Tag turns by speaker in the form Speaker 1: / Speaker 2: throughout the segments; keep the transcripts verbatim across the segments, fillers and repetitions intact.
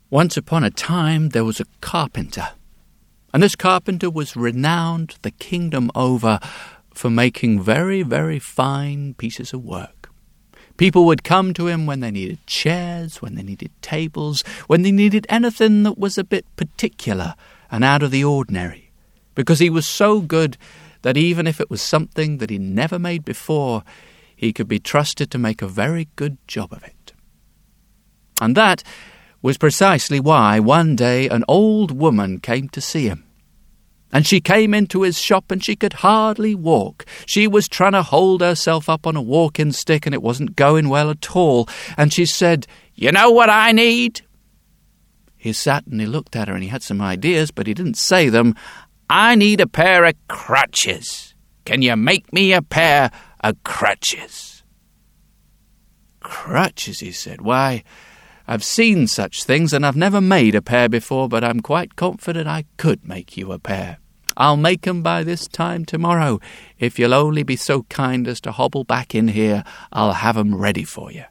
Speaker 1: Once upon a time there was a carpenter, and this carpenter was renowned the kingdom over for making very, very fine pieces of work. People would come to him when they needed chairs, when they needed tables, when they needed anything that was a bit particular and out of the ordinary, because he was so good that even if it was something that he never made before, he could be trusted to make a very good job of it. And that was precisely why one day an old woman came to see him. And she came into his shop and she could hardly walk. She was trying to hold herself up on a walking stick and it wasn't going well at all. And she said, "You know what I need?" He sat and he looked at her and he had some ideas, but he didn't say them. "I need a pair of crutches. Can you make me a pair of crutches?" "Crutches," he said. "Why, I've seen such things and I've never made a pair before, but I'm quite confident I could make you a pair. I'll make 'em by this time tomorrow. If you'll only be so kind as to hobble back in here, I'll have 'em ready for you."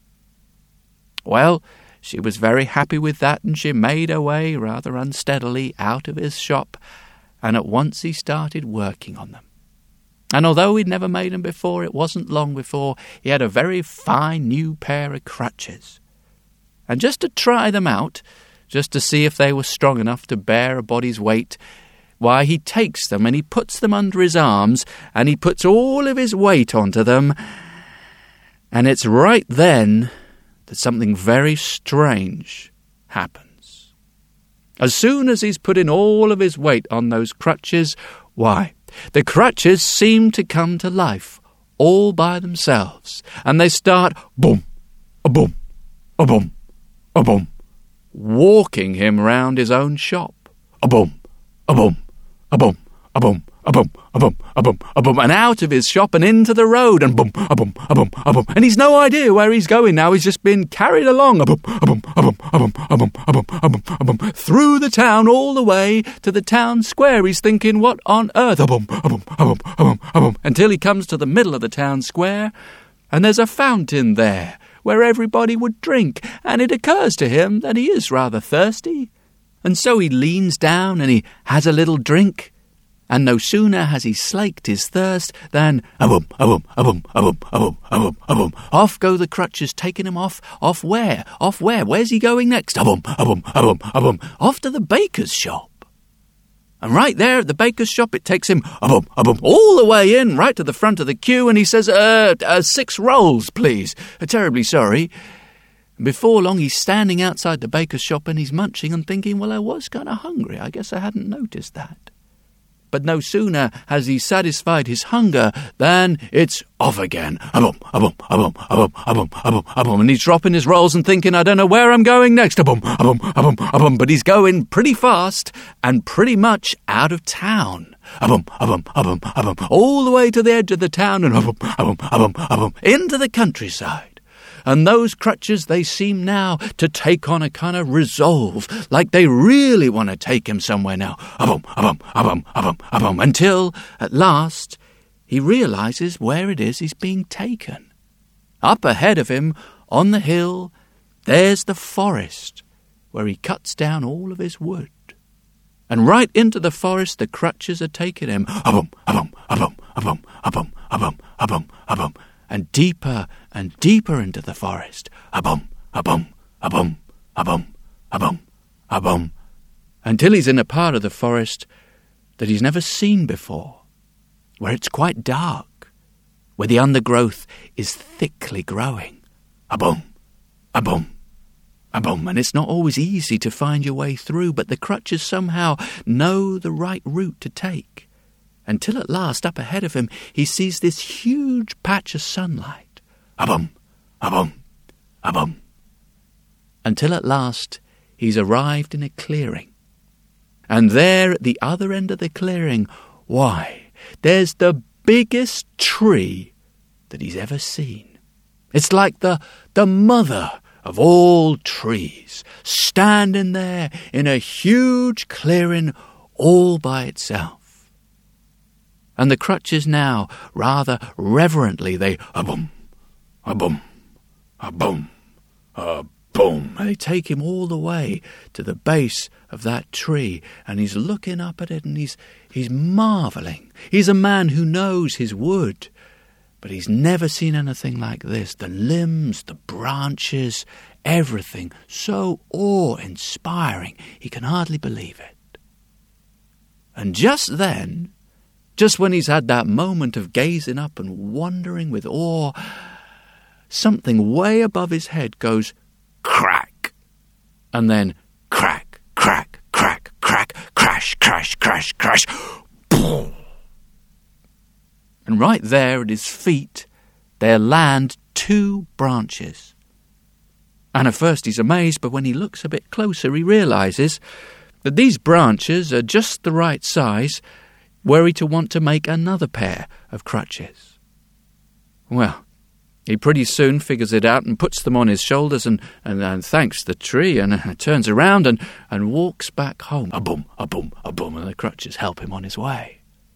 Speaker 1: Well, she was very happy with that, and she made her way rather unsteadily out of his shop, and at once he started working on them. And although he'd never made 'em before, it wasn't long before he had a very fine new pair of crutches. And just to try them out, just to see if they were strong enough to bear a body's weight, why, he takes them and he puts them under his arms and he puts all of his weight onto them. And it's right then that something very strange happens. As soon as he's putting all of his weight on those crutches, why, the crutches seem to come to life all by themselves. And they start boom, a boom, a boom, a boom, walking him round his own shop. A boom, a boom, a boom, a boom, a boom, a boom, a boom, a boom, and out of his shop and into the road, and boom, a boom, a boom, a boom, and he's no idea where he's going now. He's just been carried along, a boom, a boom, a boom, a boom, a boom, a boom, a boom, a boom, through the town all the way to the town square. He's thinking, what on earth? A boom, a boom, a boom, a boom, a boom, until he comes to the middle of the town square, and there's a fountain there where everybody would drink, and it occurs to him that he is rather thirsty, and so he leans down and he has a little drink, and no sooner has he slaked his thirst than a boom, a boom, a boom, a boom, a boom, a boom, a boom, off go the crutches, taking him off. Off where? Off where? Where's he going next? A boom, a boom, a boom, a boom, off to the baker's shop. And right there at the baker's shop, it takes him a boom, a boom, all the way in, right to the front of the queue, and he says, uh, uh six rolls, please. Uh, terribly sorry. And before long, he's standing outside the baker's shop, and he's munching and thinking, well, I was kind of hungry. I guess I hadn't noticed that. But no sooner has he satisfied his hunger than it's off again. A boom, a boom, a boom, a boom, a boom, a boom, a boom. And he's dropping his rolls and thinking, I don't know where I'm going next. A boom, a boom, a boom, a boom. But he's going pretty fast and pretty much out of town. A boom, a boom, a boom, a boom. All the way to the edge of the town and a boom, a boom, a boom, a boom. Into the countryside. And those crutches, they seem now to take on a kind of resolve, like they really want to take him somewhere now. A-boom, a-boom, a-boom, a-boom, a-boom, until, at last, he realizes where it is he's being taken. Up ahead of him, on the hill, there's the forest, where he cuts down all of his wood. And right into the forest the crutches are taking him. A-boom, a-boom, a-boom, a-boom, a-boom, a-boom, a-boom, a-boom. And deeper and deeper into the forest. A-boom, a-boom, a-boom, a-boom, a-boom, a-boom, until he's in a part of the forest that he's never seen before, where it's quite dark, where the undergrowth is thickly growing. A-boom, a-boom, a-boom, and it's not always easy to find your way through, but the crutches somehow know the right route to take. Until at last, up ahead of him, he sees this huge patch of sunlight. A-boom, a-boom, a-boom. Until at last, he's arrived in a clearing. And there, at the other end of the clearing, why, there's the biggest tree that he's ever seen. It's like the, the mother of all trees, standing there in a huge clearing all by itself. And the crutches now, rather reverently, they a-boom, a-boom, a-boom, a-boom, boom, and they take him all the way to the base of that tree, and he's looking up at it, and he's he's marvelling. He's a man who knows his wood, but he's never seen anything like this. The limbs, the branches, everything so awe-inspiring, he can hardly believe it. And just then, just when he's had that moment of gazing up and wondering with awe, something way above his head goes crack, and then crack, crack, crack, crack, crash, crash, crash, crash, boom. And right there at his feet, there land two branches. And at first he's amazed, but when he looks a bit closer, he realizes that these branches are just the right size were he to want to make another pair of crutches. Well, he pretty soon figures it out and puts them on his shoulders and, and, and thanks the tree and uh, turns around and, and walks back home. A-boom, a-boom, a-boom, and the crutches help him on his way.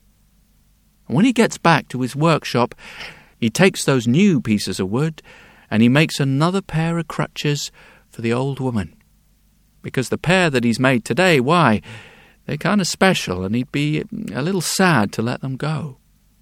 Speaker 1: And when he gets back to his workshop, he takes those new pieces of wood and he makes another pair of crutches for the old woman. Because the pair that he's made today, why, they're kind of special, and he'd be a little sad to let them go.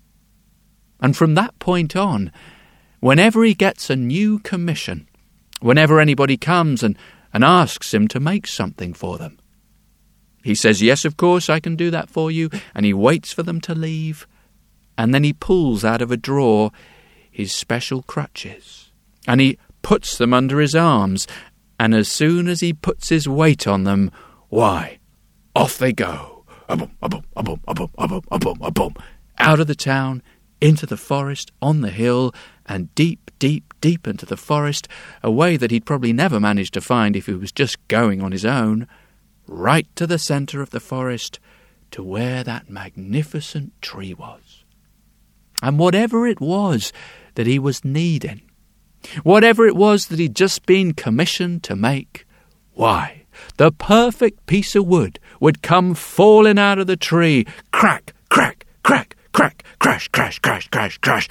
Speaker 1: And from that point on, whenever he gets a new commission, whenever anybody comes and, and asks him to make something for them, he says, yes, of course, I can do that for you, and he waits for them to leave, and then he pulls out of a drawer his special crutches, and he puts them under his arms, and as soon as he puts his weight on them, why, off they go, a-boom, a-boom, a-boom, a-boom, a-boom, a-boom, a-boom, out of the town, into the forest, on the hill, and deep, deep, deep into the forest, a way that he'd probably never manage to find if he was just going on his own, right to the centre of the forest, to where that magnificent tree was. And whatever it was that he was needing, whatever it was that he'd just been commissioned to make, why, the perfect piece of wood would come falling out of the tree, crack, crack, crack, crack, crash, crash, crash, crash, crash,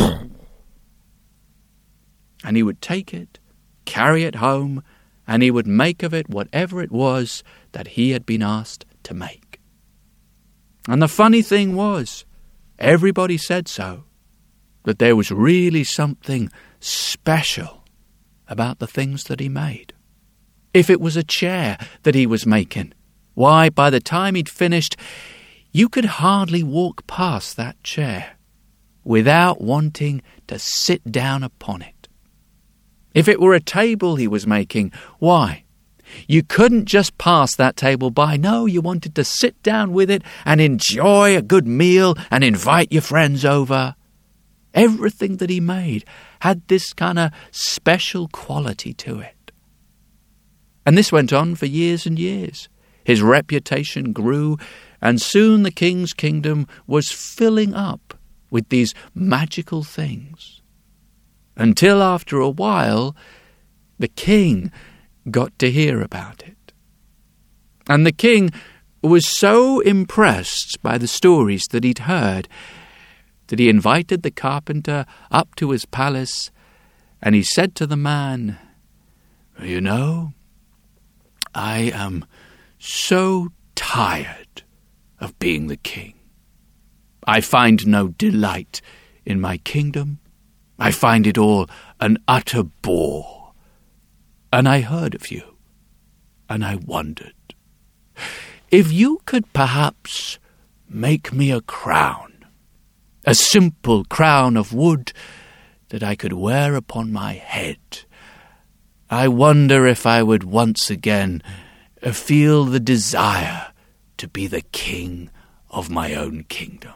Speaker 1: and he would take it, carry it home, and he would make of it whatever it was that he had been asked to make. And the funny thing was, everybody said so, that there was really something special about the things that he made. If it was a chair that he was making, why, by the time he'd finished, you could hardly walk past that chair without wanting to sit down upon it. If it were a table he was making, why, you couldn't just pass that table by. No, you wanted to sit down with it and enjoy a good meal and invite your friends over. Everything that he made had this kind of special quality to it. And this went on for years and years. His reputation grew, and soon the king's kingdom was filling up with these magical things. Until after a while, the king got to hear about it. And the king was so impressed by the stories that he'd heard that he invited the carpenter up to his palace, and he said to the man, "You know, I am so tired of being the king. I find no delight in my kingdom. I find it all an utter bore. And I heard of you, and I wondered if you could perhaps make me a crown, a simple crown of wood that I could wear upon my head. I wonder if I would once again feel the desire to be the king of my own kingdom."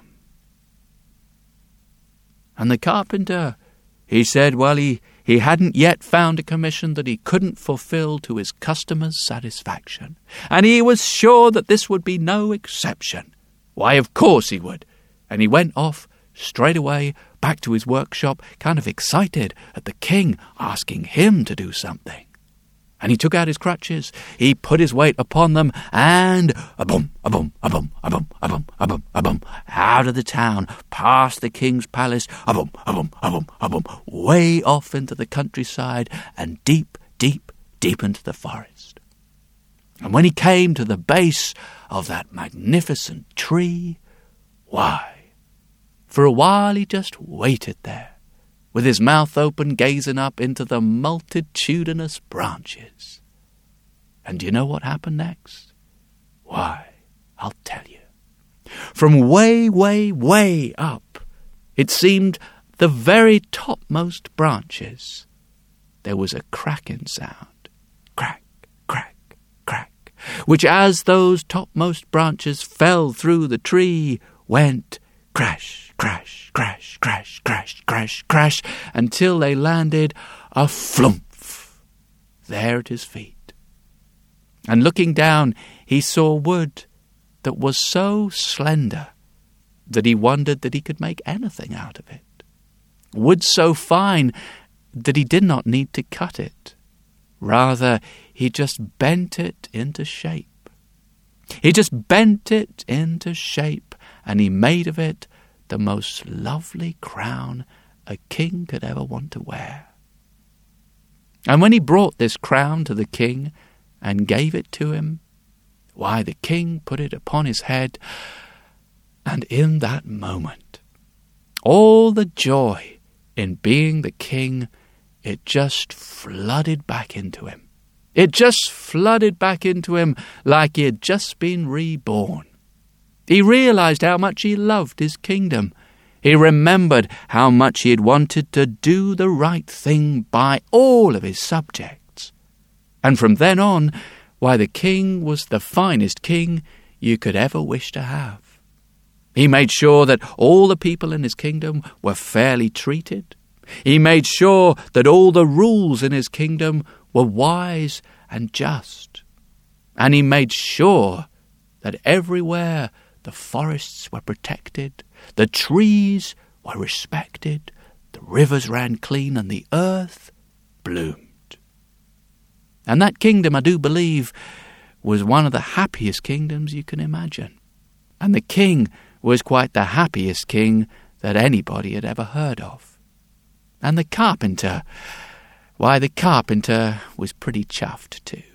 Speaker 1: And the carpenter, he said, well, he, he hadn't yet found a commission that he couldn't fulfill to his customers' satisfaction. And he was sure that this would be no exception. Why, of course he would. And he went off straight away back to his workshop, kind of excited at the king asking him to do something. And he took out his crutches, he put his weight upon them, and a-boom, a-boom, a-boom, a-boom, a-boom, a-boom, a-boom, out of the town, past the king's palace, a-boom, a-boom, a-boom, a-boom, way off into the countryside, and deep, deep, deep into the forest. And when he came to the base of that magnificent tree, why, for a while he just waited there, with his mouth open, gazing up into the multitudinous branches. And do you know what happened next? Why, I'll tell you. From way, way, way up, it seemed the very topmost branches, there was a cracking sound. Crack, crack, crack, which as those topmost branches fell through the tree, went crash, crash, crash, crash, crash, crash, crash, until they landed a flumph there at his feet. And looking down, he saw wood that was so slender that he wondered that he could make anything out of it. Wood so fine that he did not need to cut it. Rather, he just bent it into shape. He just bent it into shape, and he made of it the most lovely crown a king could ever want to wear. And when he brought this crown to the king and gave it to him, why, the king put it upon his head, and in that moment, all the joy in being the king, it just flooded back into him. It just flooded back into him like he had just been reborn. He realized how much he loved his kingdom. He remembered how much he had wanted to do the right thing by all of his subjects. And from then on, why, the king was the finest king you could ever wish to have. He made sure that all the people in his kingdom were fairly treated. He made sure that all the rules in his kingdom were wise and just. And he made sure that everywhere the forests were protected, the trees were respected, the rivers ran clean, and the earth bloomed. And that kingdom, I do believe, was one of the happiest kingdoms you can imagine. And the king was quite the happiest king that anybody had ever heard of. And the carpenter, why, the carpenter was pretty chuffed too.